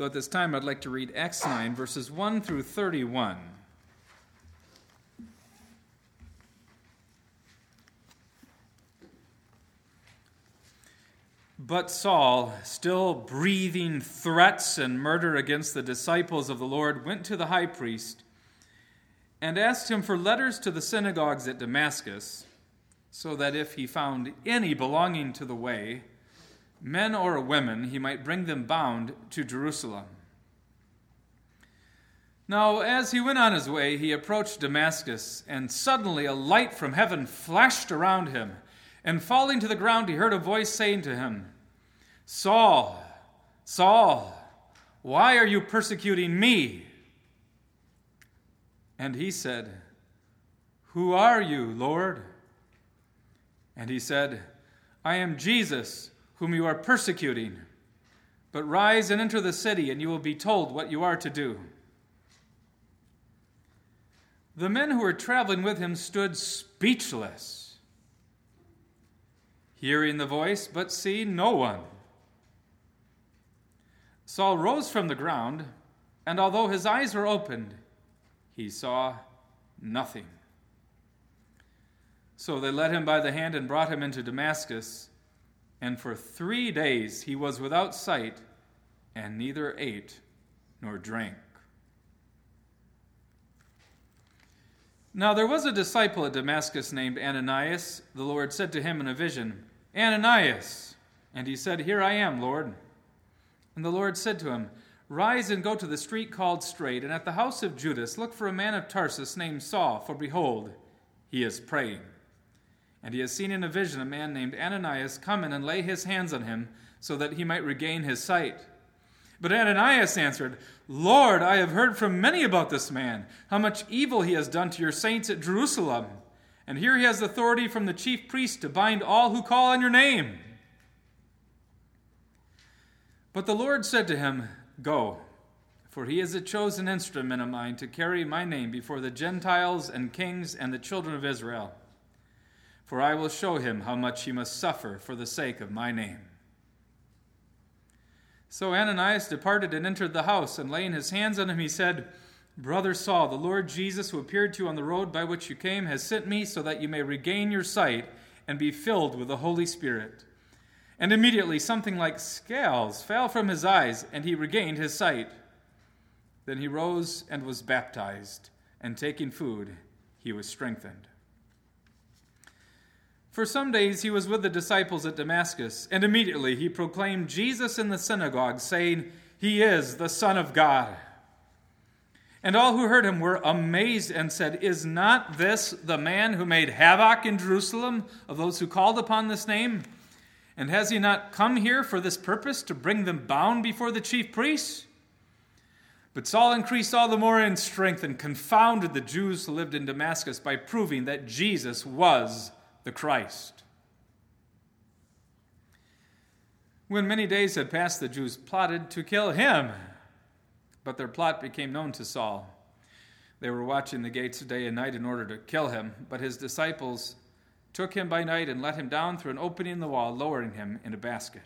So at this time, I'd like to read Acts 9, verses 1 through 31. But Saul, still breathing threats and murder against the disciples of the Lord, went to the high priest and asked him for letters to the synagogues at Damascus, so that if he found any belonging to the way, men or women, he might bring them bound to Jerusalem. Now, as he went on his way, he approached Damascus, and suddenly a light from heaven flashed around him. And falling to the ground, he heard a voice saying to him, "Saul, Saul, why are you persecuting me?" And he said, "Who are you, Lord?" And he said, "I am Jesus, whom you are persecuting. But rise and enter the city, and you will be told what you are to do." The men who were traveling with him stood speechless, hearing the voice, but seeing no one. Saul rose from the ground, and although his eyes were opened, he saw nothing. So they led him by the hand and brought him into Damascus, and for 3 days he was without sight, and neither ate nor drank. Now there was a disciple at Damascus named Ananias. The Lord said to him in a vision, "Ananias." And he said, "Here I am, Lord." And the Lord said to him, "Rise and go to the street called Straight, and at the house of Judas look for a man of Tarsus named Saul, for behold, he is praying. And he has seen in a vision a man named Ananias come in and lay his hands on him, so that he might regain his sight." But Ananias answered, "Lord, I have heard from many about this man, how much evil he has done to your saints at Jerusalem. And here he has authority from the chief priest to bind all who call on your name." But the Lord said to him, "Go, for he is a chosen instrument of mine to carry my name before the Gentiles and kings and the children of Israel. For I will show him how much he must suffer for the sake of my name." So Ananias departed and entered the house, and laying his hands on him, he said, "Brother Saul, the Lord Jesus, who appeared to you on the road by which you came, has sent me so that you may regain your sight and be filled with the Holy Spirit." And immediately something like scales fell from his eyes, and he regained his sight. Then he rose and was baptized, and taking food, he was strengthened. For some days he was with the disciples at Damascus, and immediately he proclaimed Jesus in the synagogue, saying, "He is the Son of God." And all who heard him were amazed and said, "Is not this the man who made havoc in Jerusalem of those who called upon this name? And has he not come here for this purpose, to bring them bound before the chief priests?" But Saul increased all the more in strength and confounded the Jews who lived in Damascus by proving that Jesus was the Christ. When many days had passed, the Jews plotted to kill him, but their plot became known to Saul. They were watching the gates day and night in order to kill him, but his disciples took him by night and let him down through an opening in the wall, lowering him in a basket.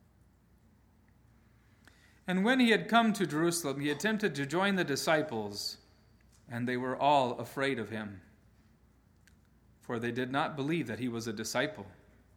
And when he had come to Jerusalem, he attempted to join the disciples, and they were all afraid of him, for they did not believe that he was a disciple.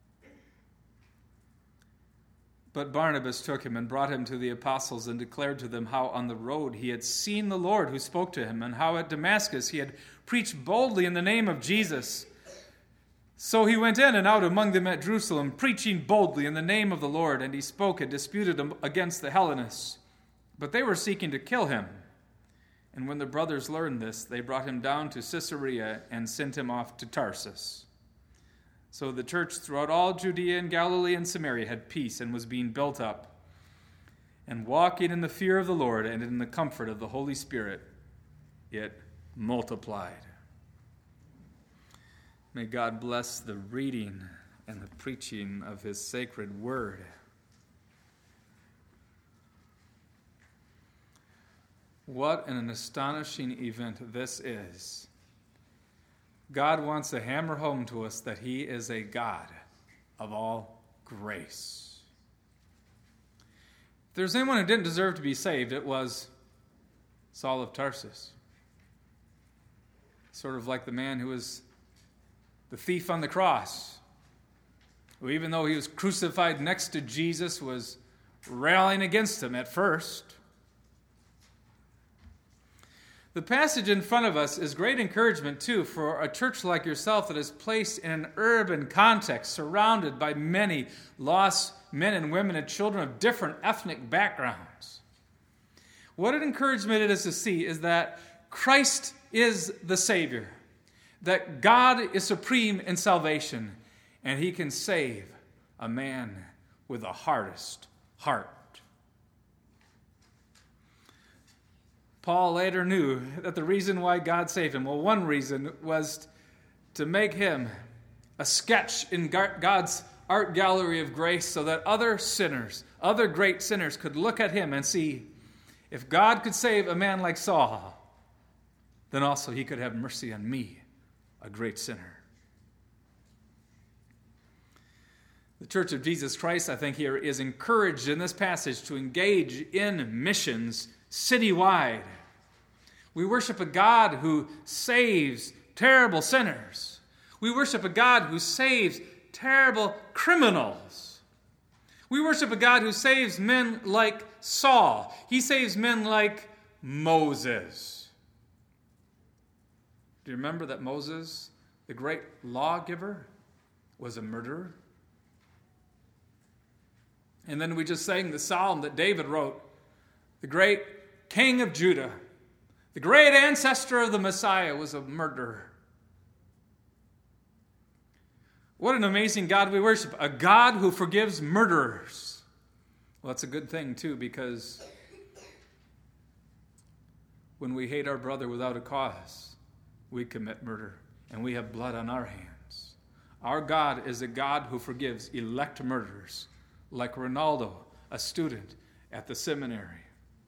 But Barnabas took him and brought him to the apostles and declared to them how on the road he had seen the Lord who spoke to him, and how at Damascus he had preached boldly in the name of Jesus. So he went in and out among them at Jerusalem, preaching boldly in the name of the Lord, and he spoke and disputed against the Hellenists. But they were seeking to kill him. And when the brothers learned this, they brought him down to Caesarea and sent him off to Tarsus. So the church throughout all Judea and Galilee and Samaria had peace and was being built up, and walking in the fear of the Lord and in the comfort of the Holy Spirit, it multiplied. May God bless the reading and the preaching of his sacred word. What an astonishing event this is. God wants to hammer home to us that he is a God of all grace. there's anyone who didn't deserve to be saved, it was Saul of Tarsus. Sort of like the man who was the thief on the cross, who even though he was crucified next to Jesus, was railing against him at first. The passage in front of us is great encouragement, too, for a church like yourself that is placed in an urban context, surrounded by many lost men and women and children of different ethnic backgrounds. What an encouragement it is to see is that Christ is the Savior, that God is supreme in salvation, and he can save a man with the hardest heart. Paul later knew that the reason why God saved him, well, one reason was to make him a sketch in God's art gallery of grace so that other sinners, other great sinners could look at him and see, if God could save a man like Saul, then also he could have mercy on me, a great sinner. The Church of Jesus Christ, I think, here is encouraged in this passage to engage in missions citywide. We worship a God who saves terrible sinners. We worship a God who saves terrible criminals. We worship a God who saves men like Saul. He saves men like Moses. Do you remember that Moses, the great lawgiver, was a murderer? And then we just sang the psalm that David wrote. The great king of Judah, the great ancestor of the Messiah, was a murderer. What an amazing God we worship. A God who forgives murderers. Well, that's a good thing, too, because when we hate our brother without a cause, we commit murder, and we have blood on our hands. Our God is a God who forgives elect murderers, like Ronaldo, a student at the seminary.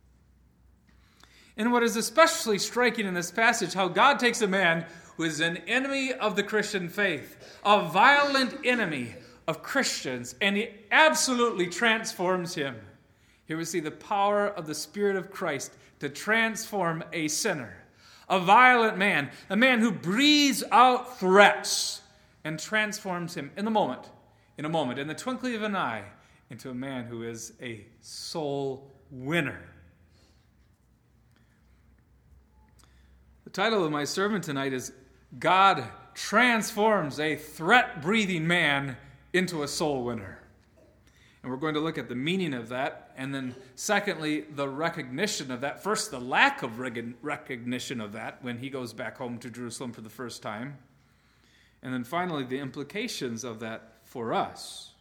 And what is especially striking in this passage, how God takes a man who is an enemy of the Christian faith, a violent enemy of Christians, and he absolutely transforms him. Here we see the power of the Spirit of Christ to transform a sinner, a violent man, a man who breathes out threats and transforms him in a moment, in the twinkling of an eye, into a man who is a soul winner. The title of my sermon tonight is God Transforms a Threat-Breathing Man into a Soul Winner. And we're going to look at the meaning of that, and then secondly, the recognition of that. First, the lack of recognition of that when he goes back home to Jerusalem for the first time. And then finally, the implications of that for us.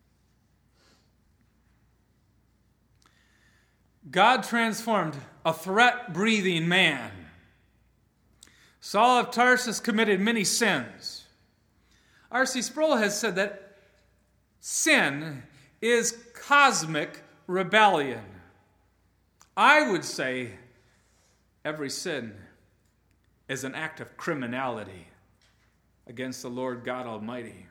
God transformed a threat-breathing man. Saul of Tarsus committed many sins. R.C. Sproul has said that sin is cosmic rebellion. I would say every sin is an act of criminality against the Lord God Almighty.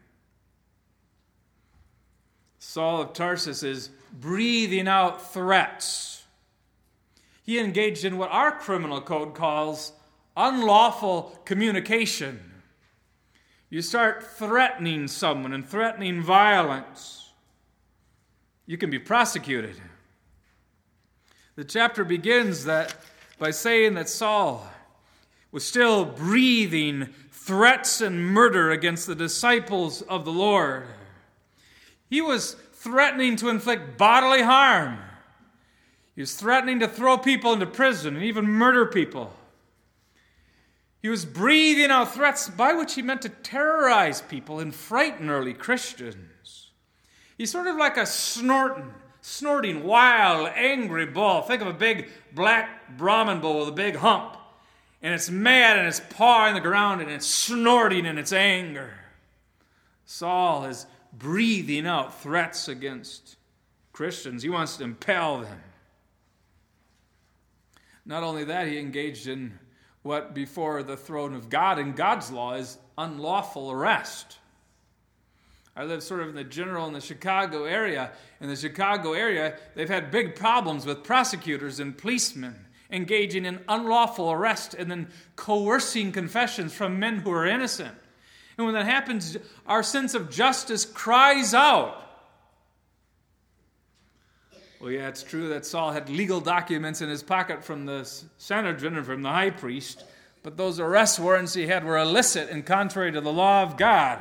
Saul of Tarsus is breathing out threats. He engaged in what our criminal code calls unlawful communication. You start threatening someone and threatening violence, you can be prosecuted. The chapter begins by saying that Saul was still breathing threats and murder against the disciples of the Lord. He was threatening to inflict bodily harm. He was threatening to throw people into prison and even murder people. He was breathing out threats by which he meant to terrorize people and frighten early Christians. He's sort of like a snorting, wild, angry bull. Think of a big black Brahmin bull with a big hump. And it's mad and it's pawing the ground and it's snorting in its anger. Saul is breathing out threats against Christians. He wants to impale them. Not only that, he engaged in what before the throne of God in God's law is unlawful arrest. I live sort of in the Chicago area. In the Chicago area, they've had big problems with prosecutors and policemen engaging in unlawful arrest and then coercing confessions from men who are innocent. And when that happens, our sense of justice cries out. Well, yeah, it's true that Saul had legal documents in his pocket from the Sanhedrin and from the high priest, but those arrest warrants he had were illicit and contrary to the law of God.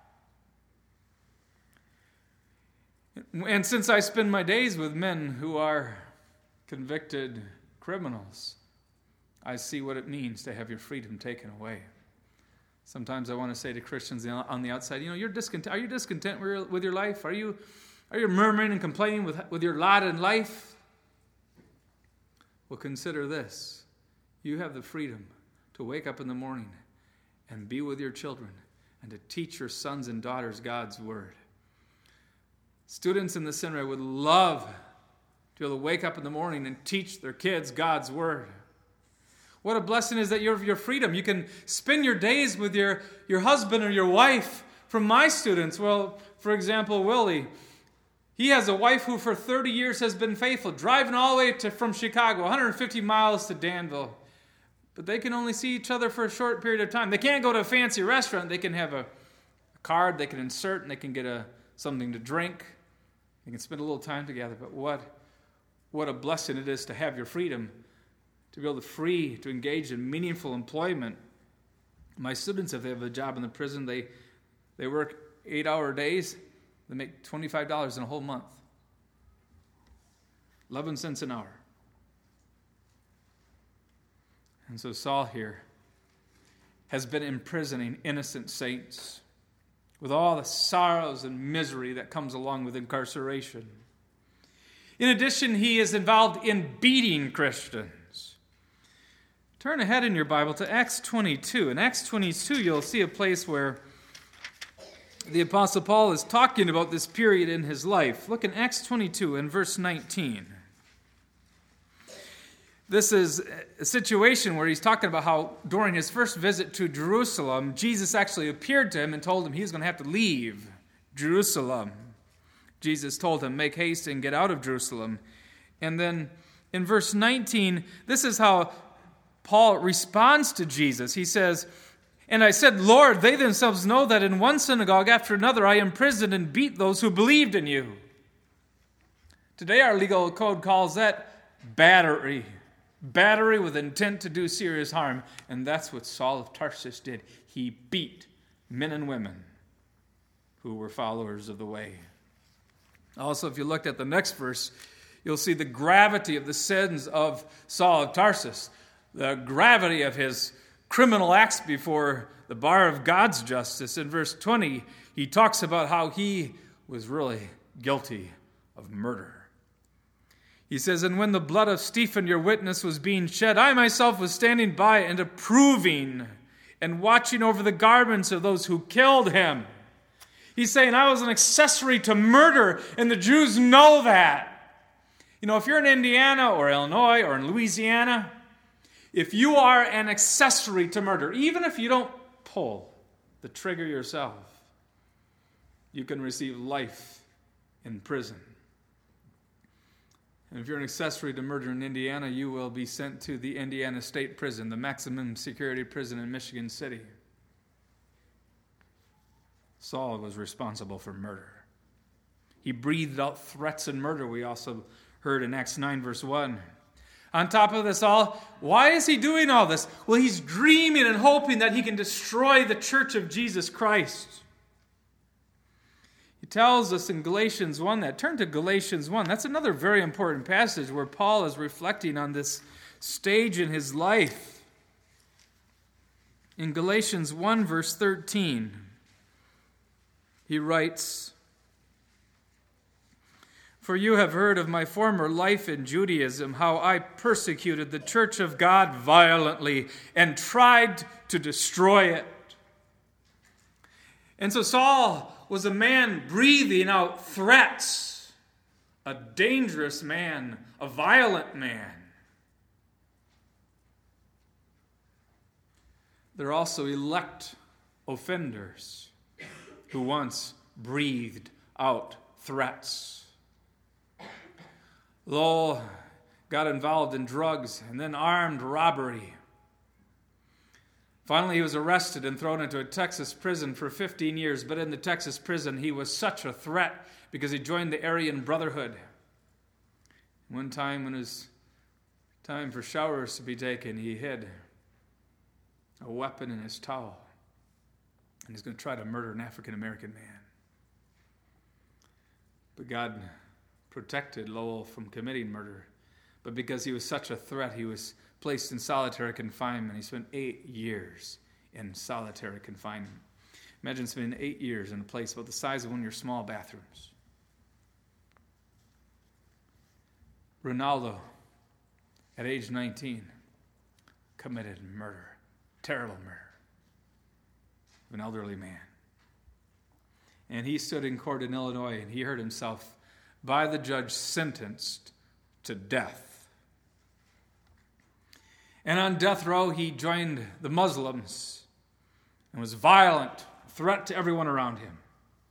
And since I spend my days with men who are convicted criminals, I see what it means to have your freedom taken away. Sometimes I want to say to Christians on the outside, are you discontent with your life? Are you murmuring and complaining with your lot in life? Well, consider this. You have the freedom to wake up in the morning and be with your children and to teach your sons and daughters God's word. Students in the seminary would love to be able to wake up in the morning and teach their kids God's word. What a blessing is that you have your freedom. You can spend your days with your husband or your wife. From my students, well, for example, Willie, he has a wife who for 30 years has been faithful, driving all the way from Chicago, 150 miles to Danville. But they can only see each other for a short period of time. They can't go to a fancy restaurant. They can have a card they can insert, and they can get something to drink. They can spend a little time together. But what a blessing it is to have your freedom, to be able to engage in meaningful employment. My students, if they have a job in the prison, they work 8-hour days. They make $25 in a whole month. 11 cents an hour. And so Saul here has been imprisoning innocent saints with all the sorrows and misery that comes along with incarceration. In addition, he is involved in beating Christians. Turn ahead in your Bible to Acts 22. In Acts 22, you'll see a place where the Apostle Paul is talking about this period in his life. Look in Acts 22 and verse 19. This is a situation where he's talking about how during his first visit to Jerusalem, Jesus actually appeared to him and told him he was going to have to leave Jerusalem. Jesus told him, make haste and get out of Jerusalem. And then in verse 19, this is how Paul responds to Jesus. He says, and I said, Lord, they themselves know that in one synagogue after another I imprisoned and beat those who believed in you. Today our legal code calls that battery. Battery with intent to do serious harm. And that's what Saul of Tarsus did. He beat men and women who were followers of the way. Also, if you looked at the next verse, you'll see the gravity of the sins of Saul of Tarsus. The gravity of his criminal acts before the bar of God's justice. In verse 20, he talks about how he was really guilty of murder. He says, and when the blood of Stephen, your witness, was being shed, I myself was standing by and approving and watching over the garments of those who killed him. He's saying, I was an accessory to murder, and the Jews know that. If you're in Indiana or Illinois or in Louisiana, if you are an accessory to murder, even if you don't pull the trigger yourself, you can receive life in prison. And if you're an accessory to murder in Indiana, you will be sent to the Indiana State Prison, the maximum security prison in Michigan City. Saul was responsible for murder. He breathed out threats and murder, we also heard in Acts 9, verse 1. On top of this all, why is he doing all this? Well, he's dreaming and hoping that he can destroy the church of Jesus Christ. He tells us in Galatians 1 that. Turn to Galatians 1. That's another very important passage where Paul is reflecting on this stage in his life. In Galatians 1, verse 13, he writes, for you have heard of my former life in Judaism, how I persecuted the church of God violently and tried to destroy it. And so Saul was a man breathing out threats, a dangerous man, a violent man. There are also elect offenders who once breathed out threats. Lowell got involved in drugs and then armed robbery. Finally, he was arrested and thrown into a Texas prison for 15 years, but in the Texas prison, he was such a threat because he joined the Aryan Brotherhood. One time when it was time for showers to be taken, he hid a weapon in his towel, and he's going to try to murder an African-American man. But God protected Lowell from committing murder. But because he was such a threat, he was placed in solitary confinement. He spent 8 years in solitary confinement. Imagine spending 8 years in a place about the size of one of your small bathrooms. Ronaldo, at age 19, committed murder, terrible murder, of an elderly man. And he stood in court in Illinois, and he heard himself by the judge sentenced to death. And on death row, he joined the Muslims and was violent, a threat to everyone around him.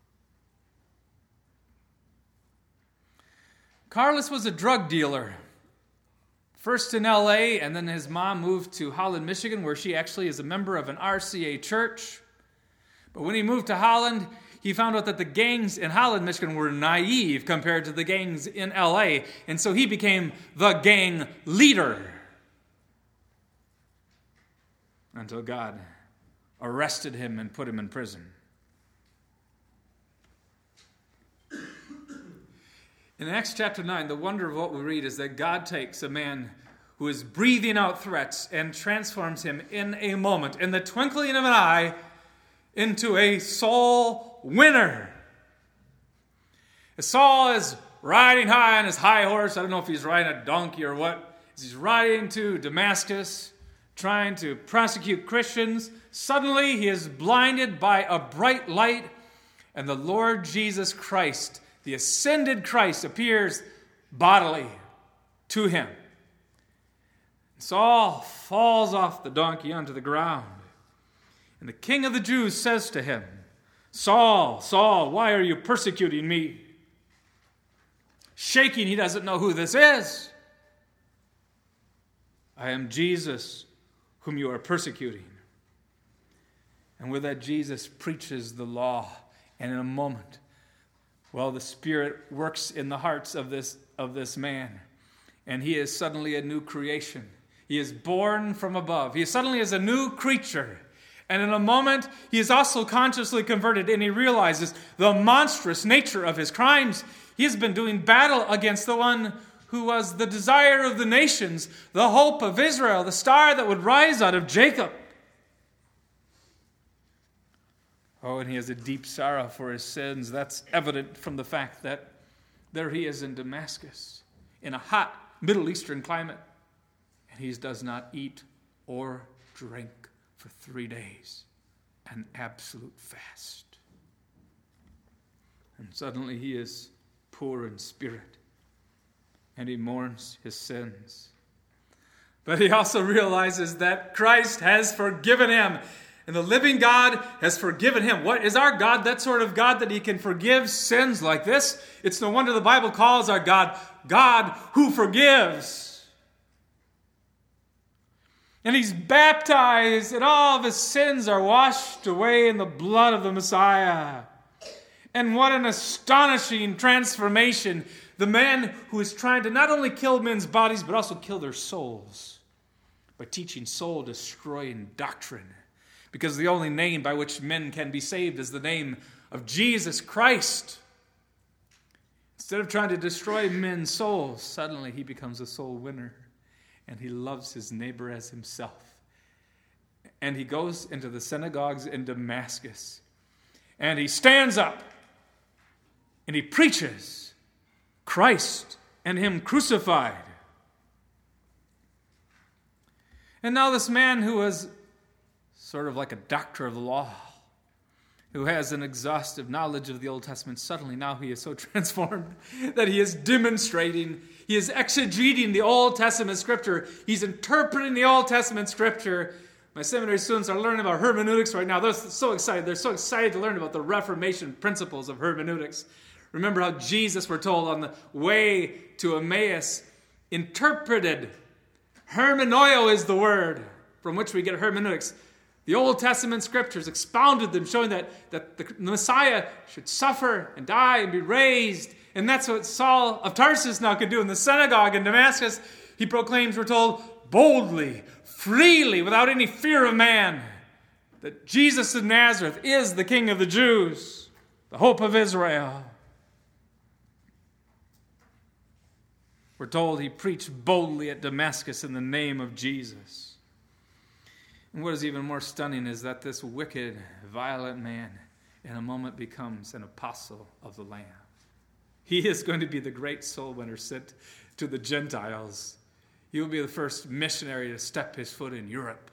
Carlos was a drug dealer, first in L.A., and then his mom moved to Holland, Michigan, where she actually is a member of an RCA church. But when he moved to Holland, he found out that the gangs in Holland, Michigan were naive compared to the gangs in L.A., and so he became the gang leader until God arrested him and put him in prison. In Acts chapter 9, the wonder of what we read is that God takes a man who is breathing out threats and transforms him in a moment, in the twinkling of an eye, into a soul winner. As Saul is riding high on his high horse, I don't know if he's riding a donkey or what, as he's riding to Damascus, trying to prosecute Christians, suddenly he is blinded by a bright light, and the Lord Jesus Christ, the ascended Christ, appears bodily to him. Saul falls off the donkey onto the ground. And the king of the Jews says to him, "Saul, Saul, why are you persecuting me?" Shaking, he doesn't know who this is. "I am Jesus, whom you are persecuting." And with that, Jesus preaches the law. And in a moment, well, the Spirit works in the hearts of this man. And he is suddenly a new creation. He is born from above. He suddenly is a new creature. And in a moment, he is also consciously converted, and he realizes the monstrous nature of his crimes. He has been doing battle against the one who was the desire of the nations, the hope of Israel, the star that would rise out of Jacob. Oh, and he has a deep sorrow for his sins. That's evident from the fact that there he is in Damascus, in a hot Middle Eastern climate, and he does not eat or drink for 3 days, an absolute fast. And suddenly he is poor in spirit, and he mourns his sins. But he also realizes that Christ has forgiven him, and the living God has forgiven him. What is our God? That sort of God that he can forgive sins like this? It's no wonder the Bible calls our God, God who forgives. And he's baptized, and all of his sins are washed away in the blood of the Messiah. And what an astonishing transformation. The man who is trying to not only kill men's bodies, but also kill their souls by teaching soul-destroying doctrine. Because the only name by which men can be saved is the name of Jesus Christ. Instead of trying to destroy men's souls, suddenly he becomes a soul winner. And he loves his neighbor as himself. And he goes into the synagogues in Damascus. And he stands up. And he preaches Christ and him crucified. And now this man who was sort of like a doctor of the law, who has an exhaustive knowledge of the Old Testament, suddenly now he is so transformed that he is demonstrating, he is exegeting the Old Testament Scripture, he's interpreting the Old Testament Scripture, My seminary students are learning about hermeneutics right now. They're so excited. They're so excited to learn about the Reformation principles of hermeneutics. Remember how Jesus, we're told, on the way to Emmaus, interpreted. Hermeneio is the word from which we get hermeneutics. The Old Testament scriptures expounded them, showing that the Messiah should suffer and die and be raised. And that's what Saul of Tarsus now could do in the synagogue in Damascus. He proclaims, we're told, boldly, freely, without any fear of man, that Jesus of Nazareth is the King of the Jews, the hope of Israel. We're told he preached boldly at Damascus in the name of Jesus. And what is even more stunning is that this wicked, violent man in a moment becomes an apostle of the Lamb. He is going to be the great soul winner sent to the Gentiles. He will be the first missionary to step his foot in Europe.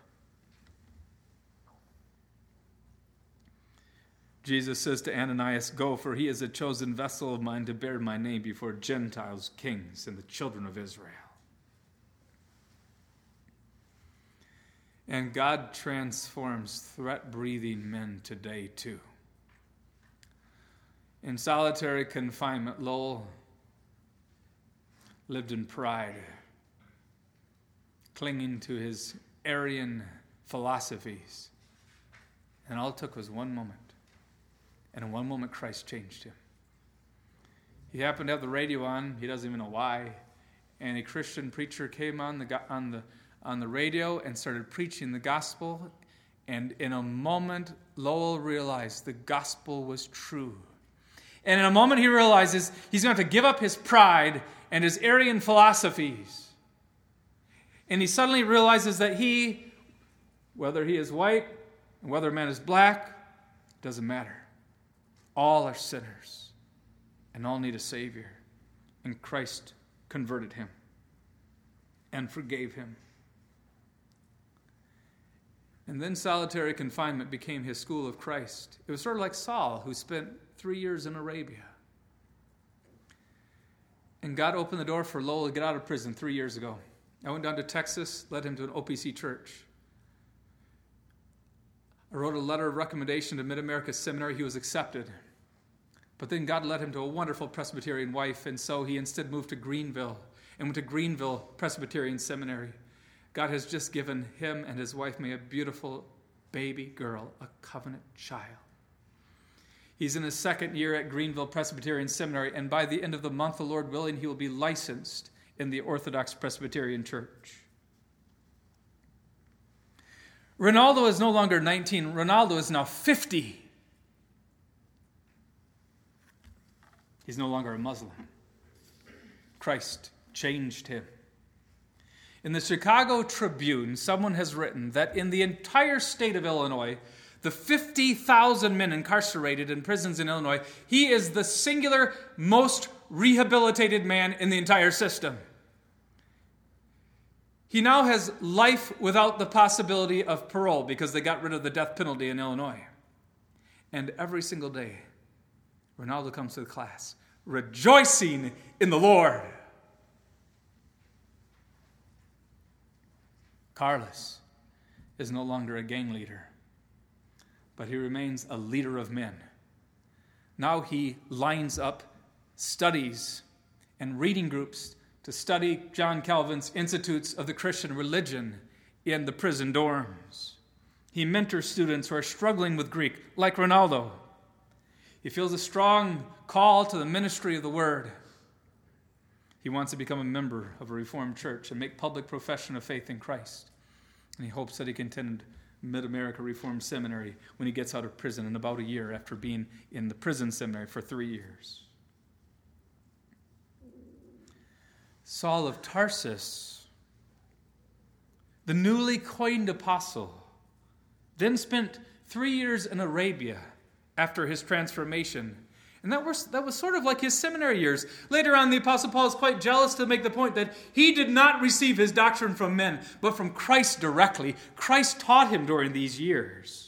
Jesus says to Ananias, "Go, for he is a chosen vessel of mine to bear my name before Gentiles, kings, and the children of Israel." And God transforms threat-breathing men today, too. In solitary confinement, Lowell lived in pride, clinging to his Arian philosophies. And all it took was one moment. And in one moment, Christ changed him. He happened to have the radio on. He doesn't even know why. And a Christian preacher came on the radio and started preaching the gospel. And in a moment, Lowell realized the gospel was true. And in a moment, he realizes he's going to have to give up his pride and his Arian philosophies. And he suddenly realizes that he, whether he is white and whether a man is black, doesn't matter. All are sinners and all need a Savior. And Christ converted him and forgave him. And then solitary confinement became his school of Christ. It was sort of like Saul, who spent 3 years in Arabia. And God opened the door for Lowell to get out of prison 3 years ago. I went down to Texas, led him to an OPC church. I wrote a letter of recommendation to Mid-America Seminary. He was accepted. But then God led him to a wonderful Presbyterian wife, and so he instead moved to Greenville and went to Greenville Presbyterian Seminary. God has just given him and his wife May a beautiful baby girl, a covenant child. He's in his second year at Greenville Presbyterian Seminary, and by the end of the month, the Lord willing, he will be licensed in the Orthodox Presbyterian Church. Ronaldo is no longer 19. Ronaldo is now 50. He's no longer a Muslim. Christ changed him. In the Chicago Tribune, someone has written that in the entire state of Illinois, the 50,000 men incarcerated in prisons in Illinois, he is the singular most rehabilitated man in the entire system. He now has life without the possibility of parole because they got rid of the death penalty in Illinois. And every single day, Ronaldo comes to the class, rejoicing in the Lord. Carlos is no longer a gang leader, but he remains a leader of men. Now he lines up studies and reading groups to study John Calvin's Institutes of the Christian Religion in the prison dorms. He mentors students who are struggling with Greek, like Ronaldo. He feels a strong call to the ministry of the Word. He wants to become a member of a Reformed church and make public profession of faith in Christ. And he hopes that he can attend Mid-America Reformed Seminary when he gets out of prison in about a year after being in the prison seminary for 3 years. Saul of Tarsus, the newly coined apostle, then spent 3 years in Arabia after his transformation. And that was sort of like his seminary years. Later on, the Apostle Paul is quite jealous to make the point that he did not receive his doctrine from men, but from Christ directly. Christ taught him during these years.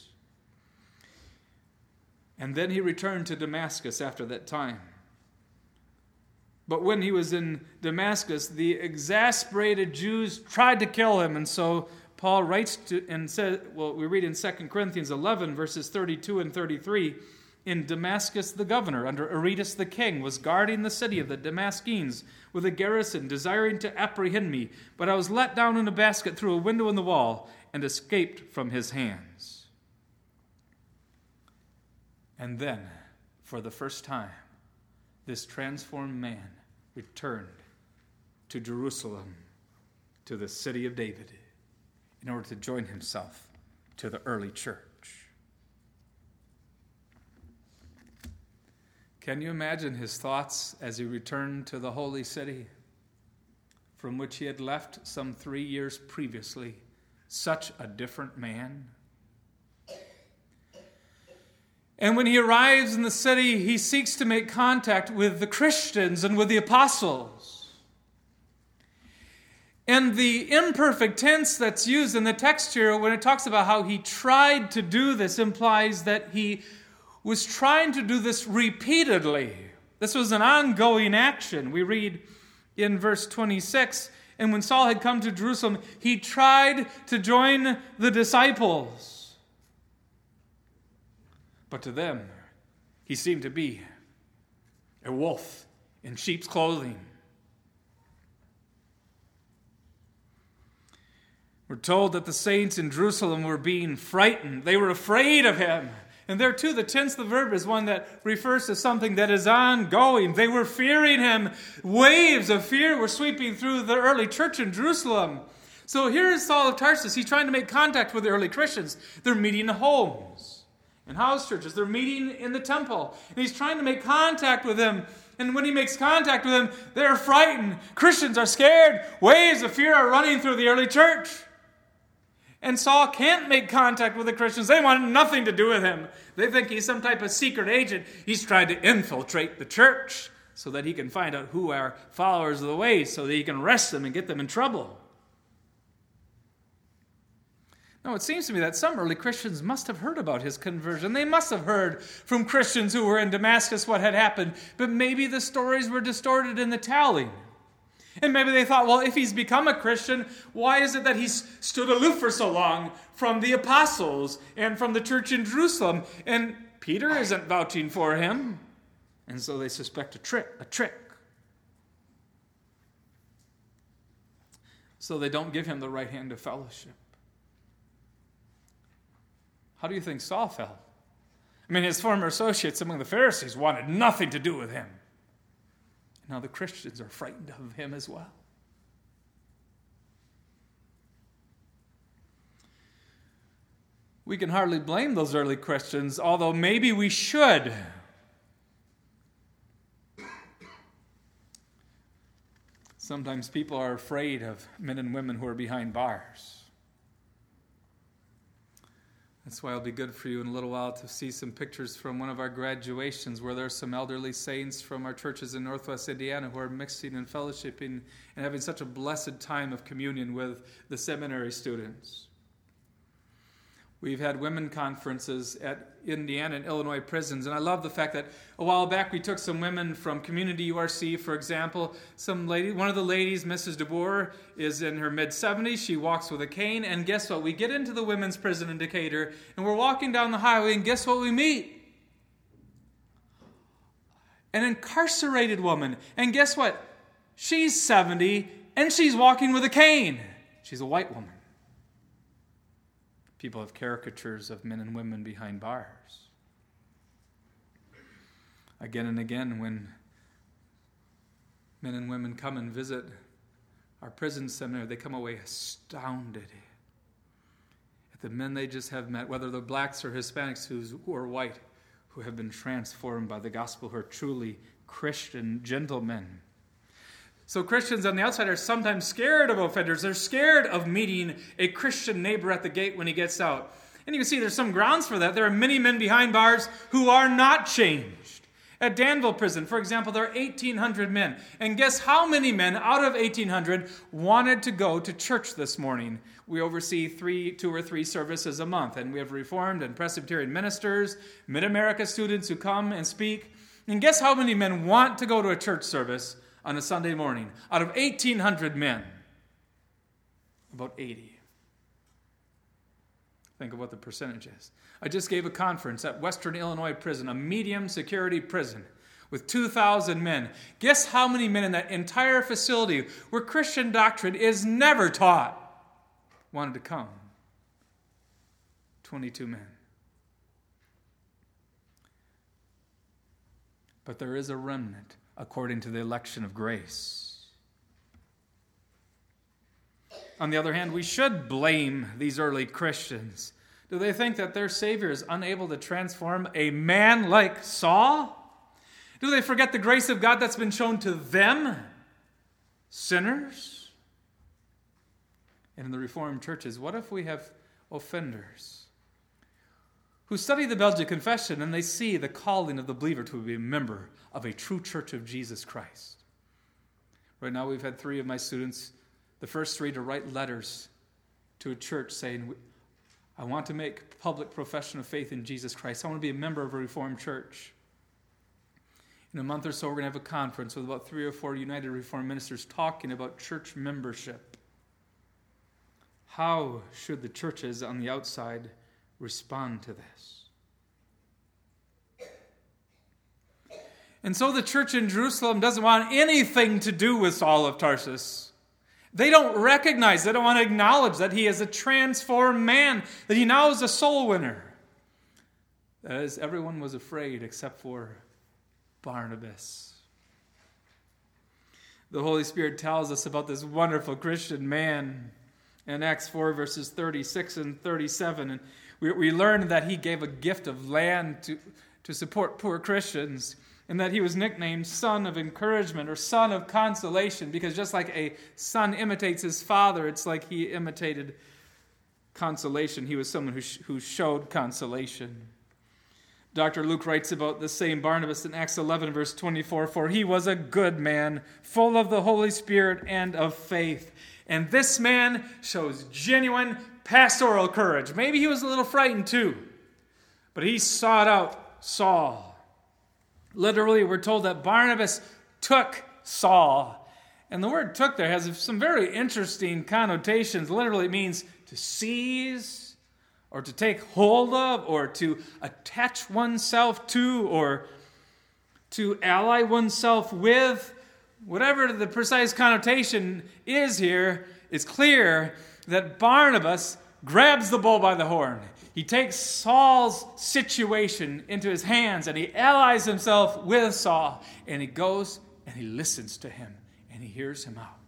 And then he returned to Damascus after that time. But when he was in Damascus, the exasperated Jews tried to kill him, and so Paul writes and says, we read in 2 Corinthians 11, verses 32 and 33, in Damascus the governor, under Aretas the king, was guarding the city of the Damascenes with a garrison, desiring to apprehend me. But I was let down in a basket through a window in the wall and escaped from his hands. And then, for the first time, this transformed man returned to Jerusalem, to the city of David, in order to join himself to the early church. Can you imagine his thoughts as he returned to the holy city from which he had left some 3 years previously? Such a different man. And when he arrives in the city, he seeks to make contact with the Christians and with the apostles. And the imperfect tense that's used in the text here, when it talks about how he tried to do this, implies that he was trying to do this repeatedly. This was an ongoing action. We read in verse 26, and when Saul had come to Jerusalem, he tried to join the disciples. But to them, he seemed to be a wolf in sheep's clothing. We're told that the saints in Jerusalem were being frightened. They were afraid of him. And there too, the tense of the verb is one that refers to something that is ongoing. They were fearing him. Waves of fear were sweeping through the early church in Jerusalem. So here is Saul of Tarsus. He's trying to make contact with the early Christians. They're meeting in homes, in house churches. They're meeting in the temple. And he's trying to make contact with them. And when he makes contact with them, they're frightened. Christians are scared. Waves of fear are running through the early church. And Saul can't make contact with the Christians. They want nothing to do with him. They think he's some type of secret agent. He's trying to infiltrate the church so that he can find out who are followers of the way, so that he can arrest them and get them in trouble. Now, it seems to me that some early Christians must have heard about his conversion. They must have heard from Christians who were in Damascus what had happened, but maybe the stories were distorted in the telling. And maybe they thought, well, if he's become a Christian, why is it that he's stood aloof for so long from the apostles and from the church in Jerusalem? And Peter isn't vouching for him. And so they suspect a trick. So they don't give him the right hand of fellowship. How do you think Saul felt? I mean, his former associates among the Pharisees wanted nothing to do with him. Now the Christians are frightened of him as well. We can hardly blame those early Christians, although maybe we should. Sometimes people are afraid of men and women who are behind bars. That's why it'll be good for you in a little while to see some pictures from one of our graduations where there are some elderly saints from our churches in Northwest Indiana who are mixing and fellowshipping and having such a blessed time of communion with the seminary students. We've had women conferences at Indiana and Illinois prisons, and I love the fact that a while back we took some women from Community URC, for example. One of the ladies, Mrs. DeBoer, is in her mid-70s. She walks with a cane, and guess what? We get into the women's prison in Decatur, and we're walking down the highway, and guess what we meet? An incarcerated woman. And guess what? She's 70, and she's walking with a cane. She's a white woman. People have caricatures of men and women behind bars. Again and again, when men and women come and visit our prison seminary, they come away astounded at the men they just have met, whether they're blacks or Hispanics who are white, who have been transformed by the gospel, who are truly Christian gentlemen. So Christians on the outside are sometimes scared of offenders. They're scared of meeting a Christian neighbor at the gate when he gets out. And you can see there's some grounds for that. There are many men behind bars who are not changed. At Danville Prison, for example, there are 1,800 men. And guess how many men out of 1,800 wanted to go to church this morning? We oversee 2 or 3 services a month. And we have Reformed and Presbyterian ministers, Mid-America students who come and speak. And guess how many men want to go to a church service on a Sunday morning? Out of 1,800 men, about 80 Think of what the percentage is. I just gave a conference at Western Illinois Prison, a medium security prison with 2,000 men. Guess how many men in that entire facility where Christian doctrine is never taught wanted to come? 22 men. But there is a remnant according to the election of grace. On the other hand, we should blame these early Christians. Do they think that their Savior is unable to transform a man like Saul? Do they forget the grace of God that's been shown to them, sinners? And in the Reformed churches, what if we have offenders who study the Belgian Confession and they see the calling of the believer to be a member of a true church of Jesus Christ? Right now we've had 3 of my students, the first 3, to write letters to a church saying, I want to make public profession of faith in Jesus Christ. I want to be a member of a Reformed church. In a month or so, we're going to have a conference with about 3 or 4 United Reformed ministers talking about church membership. How should the churches on the outside respond to this? And so the church in Jerusalem doesn't want anything to do with Saul of Tarsus. They don't recognize, they don't want to acknowledge that he is a transformed man, that he now is a soul winner. That is, everyone was afraid except for Barnabas. The Holy Spirit tells us about this wonderful Christian man in Acts 4, verses 36 and 37. And we learn that he gave a gift of land to support poor Christians, and that he was nicknamed Son of Encouragement or Son of Consolation, because just like a son imitates his father, it's like he imitated consolation. He was someone who showed consolation. Dr. Luke writes about the same Barnabas in Acts 11, verse 24, for he was a good man, full of the Holy Spirit and of faith. And this man shows genuine pastoral courage. Maybe he was a little frightened too, but he sought out Saul. Literally, we're told that Barnabas took Saul. And the word took there has some very interesting connotations. Literally, it means to seize, or to take hold of, or to attach oneself to, or to ally oneself with. Whatever the precise connotation is here, it's clear that Barnabas grabs the bull by the horn. He takes Saul's situation into his hands and he allies himself with Saul. And he goes and he listens to him and he hears him out.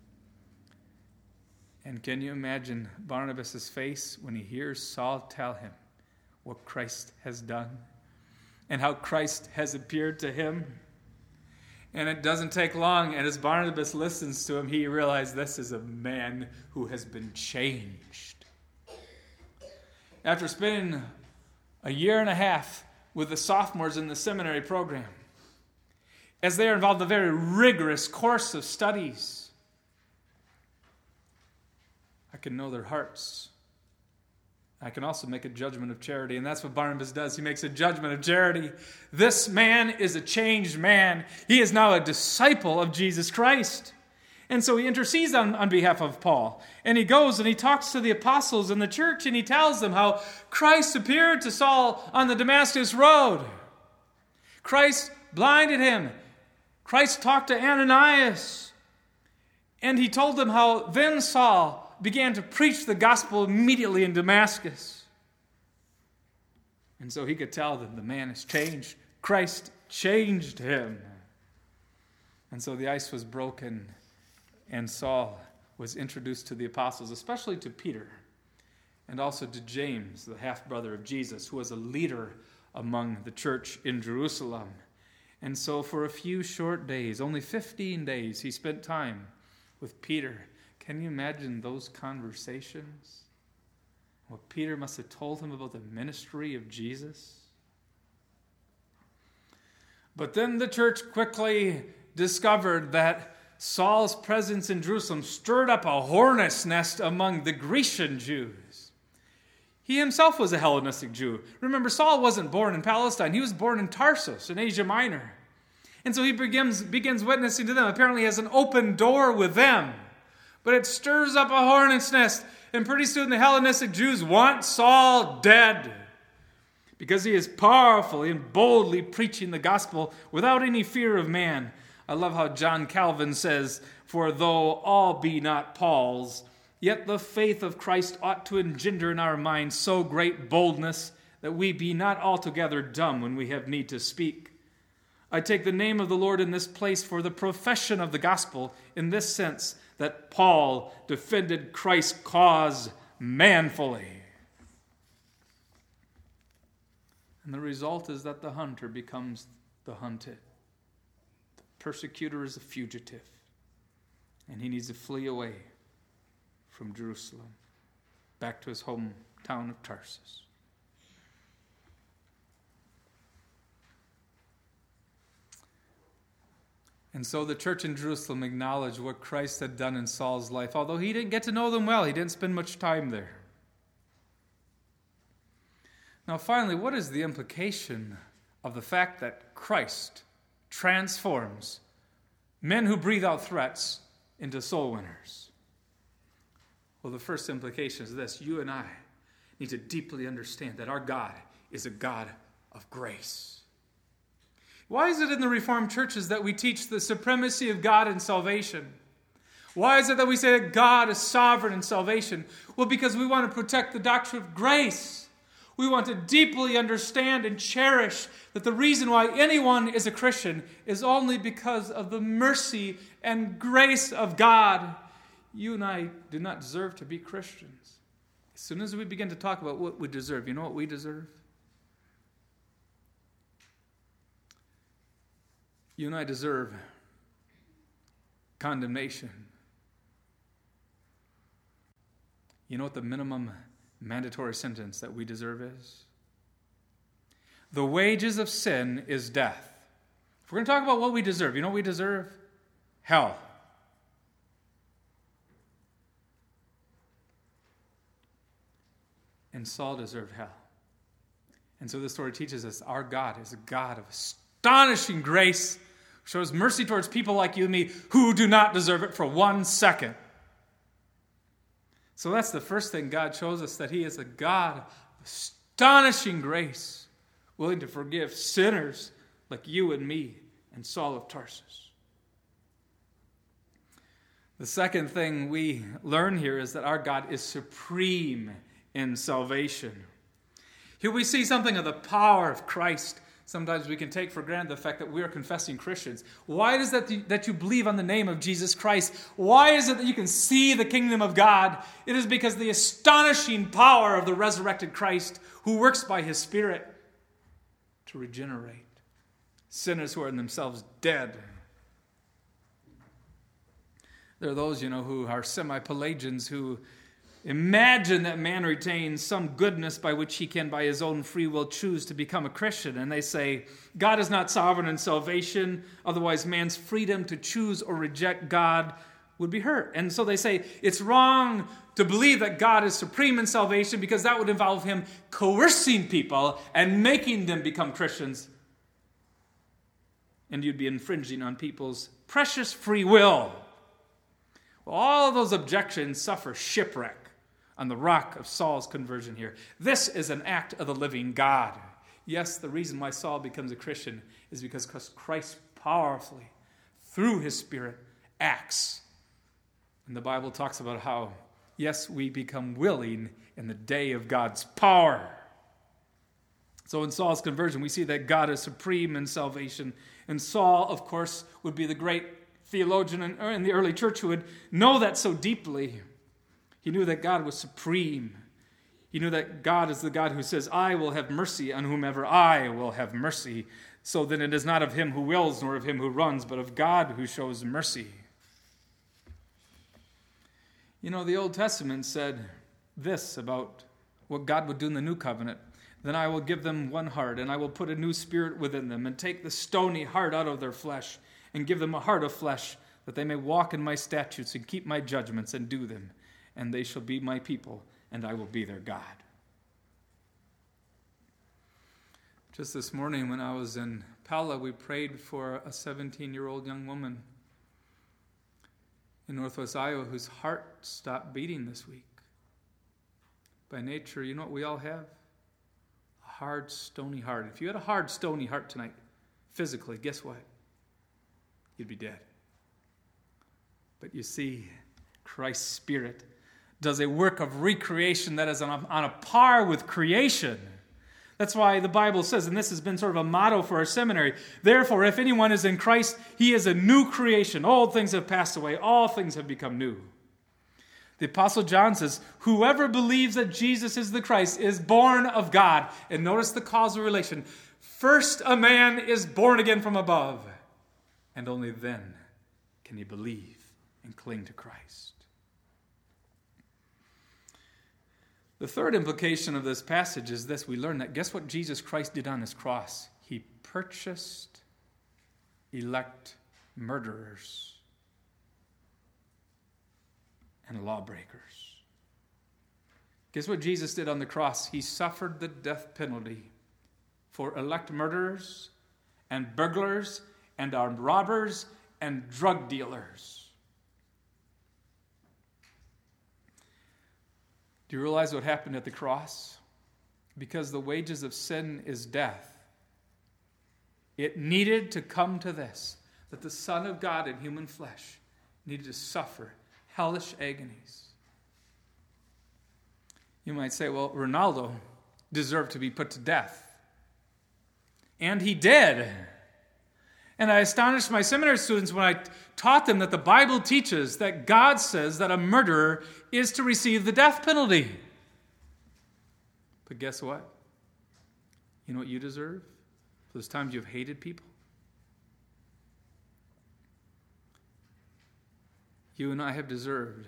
And can you imagine Barnabas' face when he hears Saul tell him what Christ has done and how Christ has appeared to him? And it doesn't take long, and as Barnabas listens to him, he realizes this is a man who has been changed. After spending a year and a half with the sophomores in the seminary program, as they are involved in a very rigorous course of studies, I can know their hearts. I can also make a judgment of charity, and that's what Barnabas does. He makes a judgment of charity. This man is a changed man. He is now a disciple of Jesus Christ. And so he intercedes on behalf of Paul. And he goes and he talks to the apostles in the church, and he tells them how Christ appeared to Saul on the Damascus road. Christ blinded him. Christ talked to Ananias. And he told them how then Saul began to preach the gospel immediately in Damascus. And so he could tell them the man has changed. Christ changed him. And so the ice was broken, and Saul was introduced to the apostles, especially to Peter, and also to James, the half-brother of Jesus, who was a leader among the church in Jerusalem. And so for a few short days, only 15 days, he spent time with Peter. Can you imagine those conversations? What Peter must have told him about the ministry of Jesus? But then the church quickly discovered that Saul's presence in Jerusalem stirred up a hornet's nest among the Grecian Jews. He himself was a Hellenistic Jew. Remember, Saul wasn't born in Palestine. He was born in Tarsus in Asia Minor. And so he begins witnessing to them. Apparently he has an open door with them. But it stirs up a hornet's nest. And pretty soon the Hellenistic Jews want Saul dead because he is powerfully and boldly preaching the gospel without any fear of man. I love how John Calvin says, "For though all be not Paul's, yet the faith of Christ ought to engender in our minds so great boldness that we be not altogether dumb when we have need to speak. I take the name of the Lord in this place for the profession of the gospel in this sense, that Paul defended Christ's cause manfully." And the result is that the hunter becomes the hunted. The persecutor is a fugitive, and he needs to flee away from Jerusalem back to his hometown of Tarsus. And so the church in Jerusalem acknowledged what Christ had done in Saul's life. Although he didn't get to know them well, he didn't spend much time there. Now finally, what is the implication of the fact that Christ transforms men who breathe out threats into soul winners? Well, the first implication is this: you and I need to deeply understand that our God is a God of grace. Why is it in the Reformed churches that we teach the supremacy of God in salvation? Why is it that we say that God is sovereign in salvation? Well, because we want to protect the doctrine of grace. We want to deeply understand and cherish that the reason why anyone is a Christian is only because of the mercy and grace of God. You and I do not deserve to be Christians. As soon as we begin to talk about what we deserve, you know what we deserve? You and I deserve condemnation. You know what the minimum mandatory sentence that we deserve is? The wages of sin is death. If we're going to talk about what we deserve, you know what we deserve? Hell. And Saul deserved hell. And so this story teaches us our God is a God of astonishing grace, shows mercy towards people like you and me who do not deserve it for 1 second. So that's the first thing God shows us, that he is a God of astonishing grace, willing to forgive sinners like you and me and Saul of Tarsus. The second thing we learn here is that our God is supreme in salvation. Here we see something of the power of Christ. Sometimes we can take for granted the fact that we are confessing Christians. Why is that you believe on the name of Jesus Christ? Why is it that you can see the kingdom of God? It is because the astonishing power of the resurrected Christ, who works by his Spirit to regenerate sinners who are in themselves dead. There are those, who are semi-Pelagians who imagine that man retains some goodness by which he can, by his own free will, choose to become a Christian. And they say, God is not sovereign in salvation, otherwise man's freedom to choose or reject God would be hurt. And so they say, it's wrong to believe that God is supreme in salvation because that would involve him coercing people and making them become Christians. And you'd be infringing on people's precious free will. Well, all of those objections suffer shipwreck on the rock of Saul's conversion here. This is an act of the living God. Yes, the reason why Saul becomes a Christian is because Christ powerfully, through his Spirit, acts. And the Bible talks about how, yes, we become willing in the day of God's power. So in Saul's conversion, we see that God is supreme in salvation. And Saul, of course, would be the great theologian in the early church who would know that so deeply. He knew that God was supreme. He knew that God is the God who says, I will have mercy on whomever I will have mercy. So then it is not of him who wills nor of him who runs, but of God who shows mercy. The Old Testament said this about what God would do in the new covenant. Then I will give them one heart, and I will put a new spirit within them, and take the stony heart out of their flesh, and give them a heart of flesh, that they may walk in my statutes and keep my judgments and do them. And they shall be my people, and I will be their God. Just this morning when I was in Pella, we prayed for a 17-year-old young woman in Northwest Iowa whose heart stopped beating this week. by nature, you know what we all have? A hard, stony heart. If you had a hard, stony heart tonight, physically, guess what? You'd be dead. But you see, Christ's Spirit does a work of recreation that is on a par with creation. That's why the Bible says, and this has been sort of a motto for our seminary, therefore, if anyone is in Christ, he is a new creation. Old things have passed away. All things have become new. The Apostle John says, whoever believes that Jesus is the Christ is born of God. And notice the causal relation. First, a man is born again from above, and only then can he believe and cling to Christ. The third implication of this passage is this. We learn that guess what Jesus Christ did on his cross? He purchased elect murderers and lawbreakers. Guess what Jesus did on the cross? He suffered the death penalty for elect murderers and burglars and armed robbers and drug dealers. Do you realize what happened at the cross? Because the wages of sin is death. It needed to come to this, that the Son of God in human flesh needed to suffer hellish agonies. You might say, well, Ronaldo deserved to be put to death. And he did. And I astonished my seminary students when I taught them that the Bible teaches that God says that a murderer is to receive the death penalty. But guess what? You know what you deserve? For those times you've hated people? You and I have deserved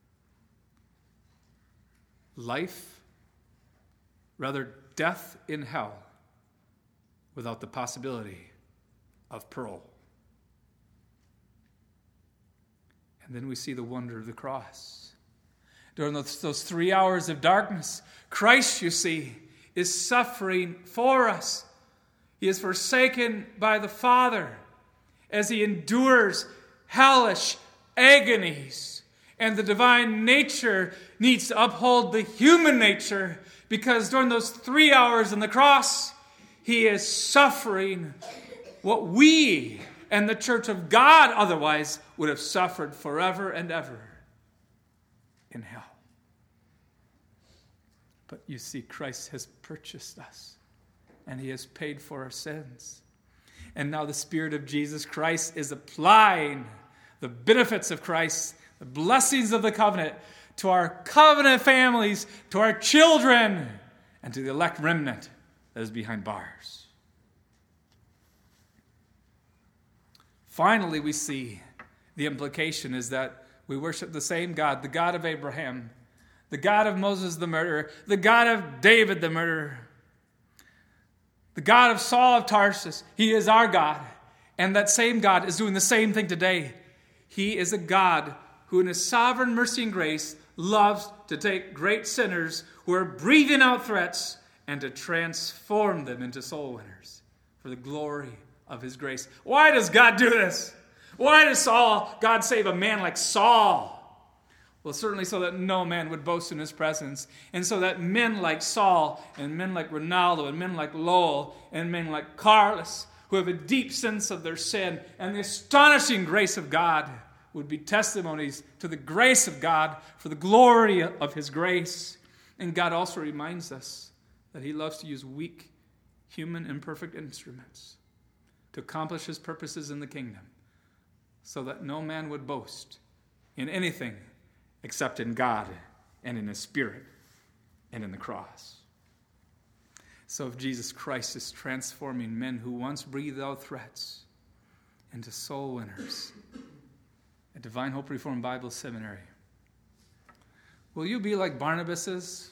life, rather death in hell, without the possibility of parole. And then we see the wonder of the cross. During those 3 hours of darkness, Christ, you see, is suffering for us. He is forsaken by the Father as he endures hellish agonies. And the divine nature needs to uphold the human nature, because during those 3 hours on the cross, he is suffering what we and the church of God otherwise would have suffered forever and ever in hell. But you see, Christ has purchased us, and he has paid for our sins. And now the Spirit of Jesus Christ is applying the benefits of Christ, the blessings of the covenant, to our covenant families, to our children, and to the elect remnant that is behind bars. Finally, we see the implication is that we worship the same God, the God of Abraham, the God of Moses the murderer, the God of David the murderer, the God of Saul of Tarsus. He is our God, and that same God is doing the same thing today. He is a God who in his sovereign mercy and grace loves to take great sinners who are breathing out threats and to transform them into soul winners for the glory of his grace. Why does God do this? Why does God save a man like Saul? Well, certainly so that no man would boast in his presence, and so that men like Saul and men like Ronaldo and men like Lowell and men like Carlos, who have a deep sense of their sin and the astonishing grace of God, would be testimonies to the grace of God for the glory of his grace. And God also reminds us that he loves to use weak, human, imperfect instruments to accomplish his purposes in the kingdom, so that no man would boast in anything except in God and in his Spirit and in the cross. So if Jesus Christ is transforming men who once breathed out threats into soul winners at Divine Hope Reformed Bible Seminary, will you be like Barnabas is?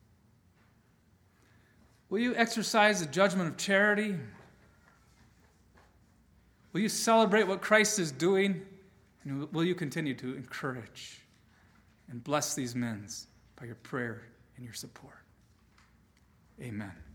Will you exercise the judgment of charity? Will you celebrate what Christ is doing? And will you continue to encourage and bless these men by your prayer and your support? Amen.